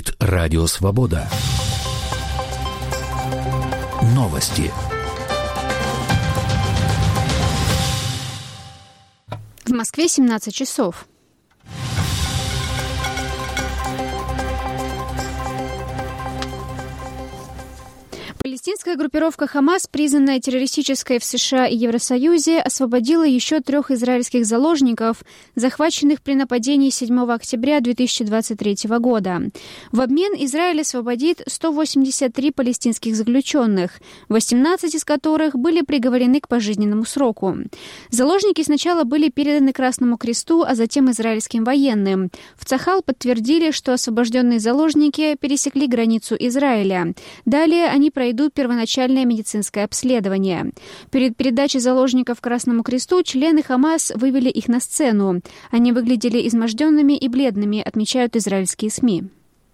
Говорит Радио Свобода. Новости. В Москве 17 часов. Палестинская группировка «Хамас», признанная террористической в США и Евросоюзе, освободила еще 3 израильских заложников, захваченных при нападении 7 октября 2023 года. В обмен Израиль освободит 183 палестинских заключенных, 18 из которых были приговорены к пожизненному сроку. Заложники сначала были переданы Красному Кресту, а затем израильским военным. В Цахал подтвердили, что освобожденные заложники пересекли границу Израиля. Далее они пройдут первоначальное медицинское обследование. Перед передачей заложников Красному Кресту члены Хамас вывели их на сцену. Они выглядели изможденными и бледными, отмечают израильские СМИ.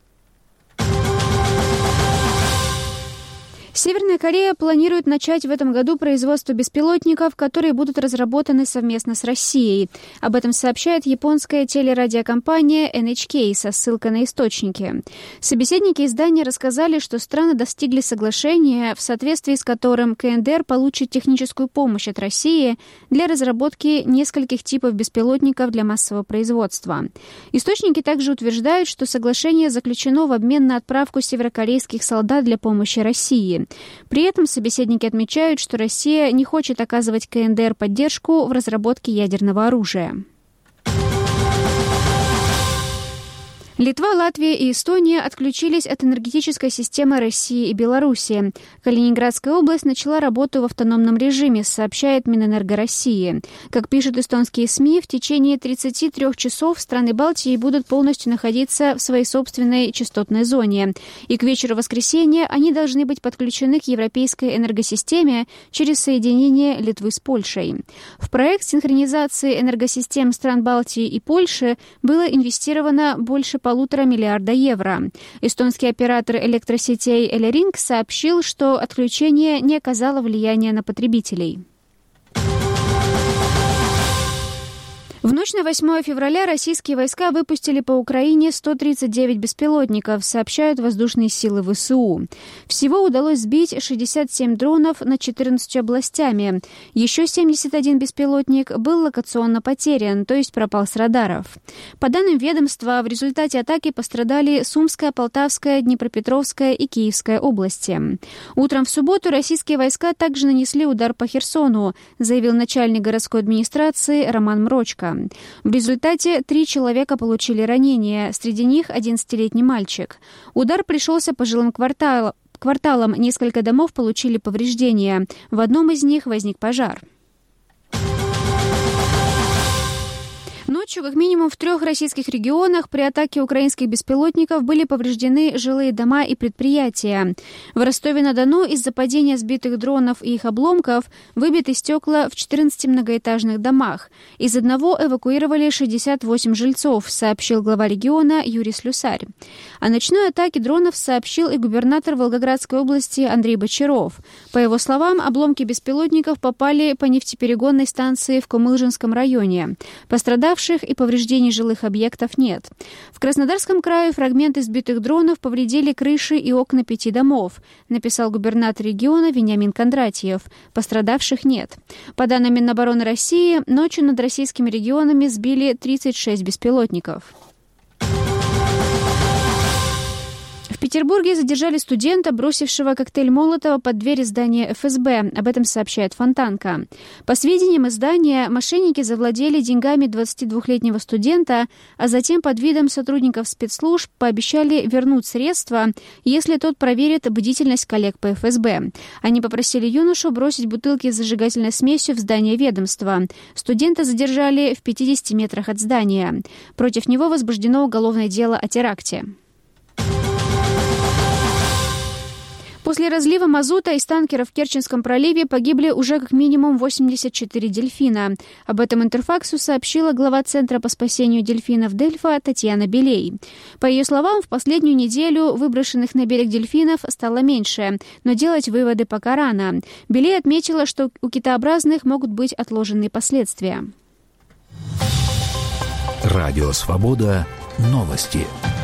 Северная Корея планирует начать в этом году производство беспилотников, которые будут разработаны совместно с Россией. Об этом сообщает японская телерадиокомпания NHK со ссылкой на источники. Собеседники издания рассказали, что страны достигли соглашения, в соответствии с которым КНДР получит техническую помощь от России для разработки нескольких типов беспилотников для массового производства. Источники также утверждают, что соглашение заключено в обмен на отправку северокорейских солдат для помощи России. При этом собеседники отмечают, что Россия не хочет оказывать КНДР поддержку в разработке ядерного оружия. Литва, Латвия и Эстония отключились от энергетической системы России и Беларуси. Калининградская область начала работу в автономном режиме, сообщает Минэнерго России. Как пишут эстонские СМИ, в течение 33 часов страны Балтии будут полностью находиться в своей собственной частотной зоне. И к вечеру воскресенья они должны быть подключены к европейской энергосистеме через соединение Литвы с Польшей. В проект синхронизации энергосистем стран Балтии и Польши было инвестировано больше 1,5 миллиарда евро. Эстонский оператор электросетей Элеринг сообщил, что отключение не оказало влияния на потребителей. В ночь на 8 февраля российские войска выпустили по Украине 139 беспилотников, сообщают воздушные силы ВСУ. Всего удалось сбить 67 дронов над 14 областями. Еще 71 беспилотник был локационно потерян, то есть пропал с радаров. По данным ведомства, в результате атаки пострадали Сумская, Полтавская, Днепропетровская и Киевская области. Утром в субботу российские войска также нанесли удар по Херсону, заявил начальник городской администрации Роман Мрочко. В результате 3 человека получили ранения, среди них 11-летний мальчик. Удар пришелся по жилым кварталам, несколько домов получили повреждения. В одном из них возник пожар. Ночью как минимум в 3 российских регионах при атаке украинских беспилотников были повреждены жилые дома и предприятия. В Ростове-на-Дону из-за падения сбитых дронов и их обломков выбиты стекла в 14 многоэтажных домах. Из одного эвакуировали 68 жильцов, сообщил глава региона Юрий Слюсарь. О ночной атаке дронов сообщил и губернатор Волгоградской области Андрей Бочаров. По его словам, обломки беспилотников попали по нефтеперегонной станции в Комылжинском районе. Пострадавших и повреждений жилых объектов нет. В Краснодарском крае фрагменты сбитых дронов повредили крыши и окна 5 домов, написал губернатор региона Вениамин Кондратьев. Пострадавших нет. По данным Минобороны России, ночью над российскими регионами сбили 36 беспилотников. В Петербурге задержали студента, бросившего коктейль Молотова под двери здания ФСБ. Об этом сообщает Фонтанка. По сведениям издания, мошенники завладели деньгами 22-летнего студента, а затем под видом сотрудников спецслужб пообещали вернуть средства, если тот проверит бдительность коллег по ФСБ. Они попросили юношу бросить бутылки с зажигательной смесью в здание ведомства. Студента задержали в 50 метрах от здания. Против него возбуждено уголовное дело о теракте. После разлива мазута из танкера в Керченском проливе погибли уже как минимум 84 дельфина. Об этом Интерфаксу сообщила глава Центра по спасению дельфинов Дельфа Татьяна Белей. По ее словам, в последнюю неделю выброшенных на берег дельфинов стало меньше, но делать выводы пока рано. Белей отметила, что у китообразных могут быть отложенные последствия. Радио «Свобода». Новости.